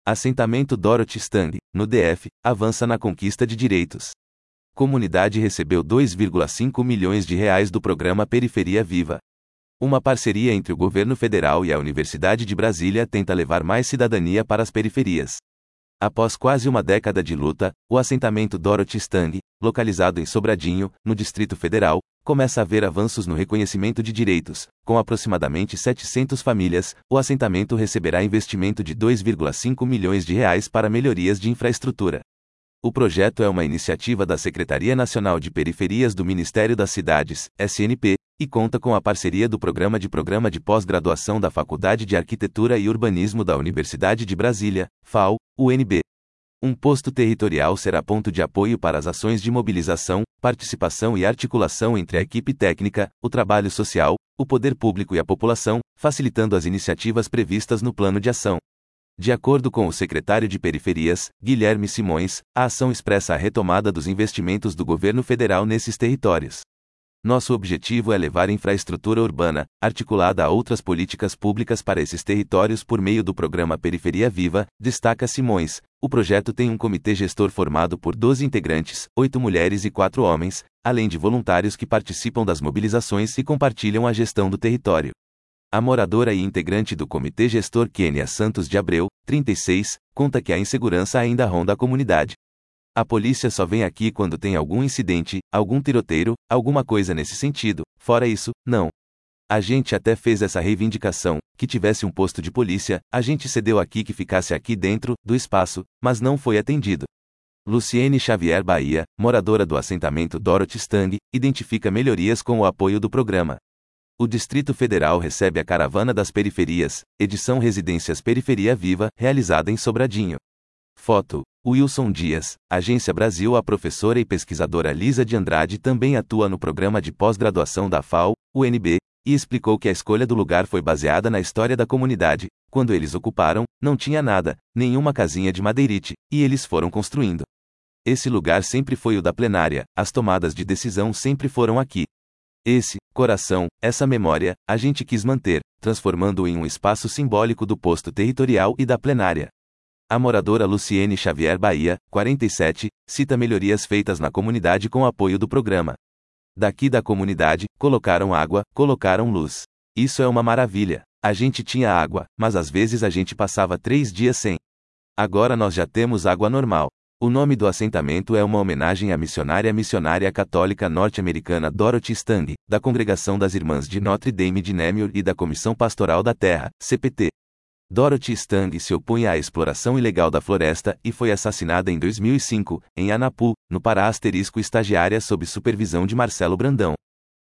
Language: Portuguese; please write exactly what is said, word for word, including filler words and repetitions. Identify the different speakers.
Speaker 1: Assentamento Dorothy Stang, no D F, avança na conquista de direitos. Comunidade recebeu dois vírgula cinco milhões de reais do programa Periferia Viva. Uma parceria entre o governo federal e a Universidade de Brasília tenta levar mais cidadania para as periferias. Após quase uma década de luta, o assentamento Dorothy Stang, localizado em Sobradinho, no Distrito Federal, começa a ver avanços no reconhecimento de direitos. Com aproximadamente setecentas famílias, o assentamento receberá investimento de dois vírgula cinco milhões de reais para melhorias de infraestrutura. O projeto é uma iniciativa da Secretaria Nacional de Periferias do Ministério das Cidades, S N P, e conta com a parceria do Programa de Programa de Pós-Graduação da Faculdade de Arquitetura e Urbanismo da Universidade de Brasília, F A U, U N B. Um posto territorial será ponto de apoio para as ações de mobilização, participação e articulação entre a equipe técnica, o trabalho social, o poder público e a população, facilitando as iniciativas previstas no plano de ação. De acordo com o secretário de Periferias, Guilherme Simões, a ação expressa a retomada dos investimentos do governo federal nesses territórios. Nosso objetivo é levar infraestrutura urbana, articulada a outras políticas públicas para esses territórios por meio do programa Periferia Viva, destaca Simões. O projeto tem um comitê gestor formado por doze integrantes, oito mulheres e quatro homens, além de voluntários que participam das mobilizações e compartilham a gestão do território. A moradora e integrante do comitê gestor Kênia Santos de Abreu, trinta e seis, conta que a insegurança ainda ronda a comunidade. A polícia só vem aqui quando tem algum incidente, algum tiroteio, alguma coisa nesse sentido, fora isso, não. A gente até fez essa reivindicação, que tivesse um posto de polícia, a gente cedeu aqui que ficasse aqui dentro, do espaço, mas não foi atendido. Luciene Xavier Bahia, moradora do assentamento Dorothy Stang, identifica melhorias com o apoio do programa. O Distrito Federal recebe a Caravana das Periferias, edição Residências Periferia Viva, realizada em Sobradinho. Foto: Wilson Dias, Agência Brasil. A professora e pesquisadora Lisa de Andrade também atua no programa de pós-graduação da F A U, U N B, e explicou que a escolha do lugar foi baseada na história da comunidade. Quando eles ocuparam, não tinha nada, nenhuma casinha de madeirite, e eles foram construindo. Esse lugar sempre foi o da plenária, as tomadas de decisão sempre foram aqui. Esse coração, essa memória, a gente quis manter, transformando-o em um espaço simbólico do posto territorial e da plenária. A moradora Luciene Xavier Bahia, quarenta e sete, cita melhorias feitas na comunidade com apoio do programa. Daqui da comunidade, colocaram água, colocaram luz. Isso é uma maravilha. A gente tinha água, mas às vezes a gente passava três dias sem. Agora nós já temos água normal. O nome do assentamento é uma homenagem à missionária missionária católica norte-americana Dorothy Stang, da Congregação das Irmãs de Notre Dame de Namur e da Comissão Pastoral da Terra, C P T. Dorothy Stang se opunha à exploração ilegal da floresta e foi assassinada em dois mil e cinco, em Anapu, no Pará. Asterisco estagiária sob supervisão de Marcelo Brandão.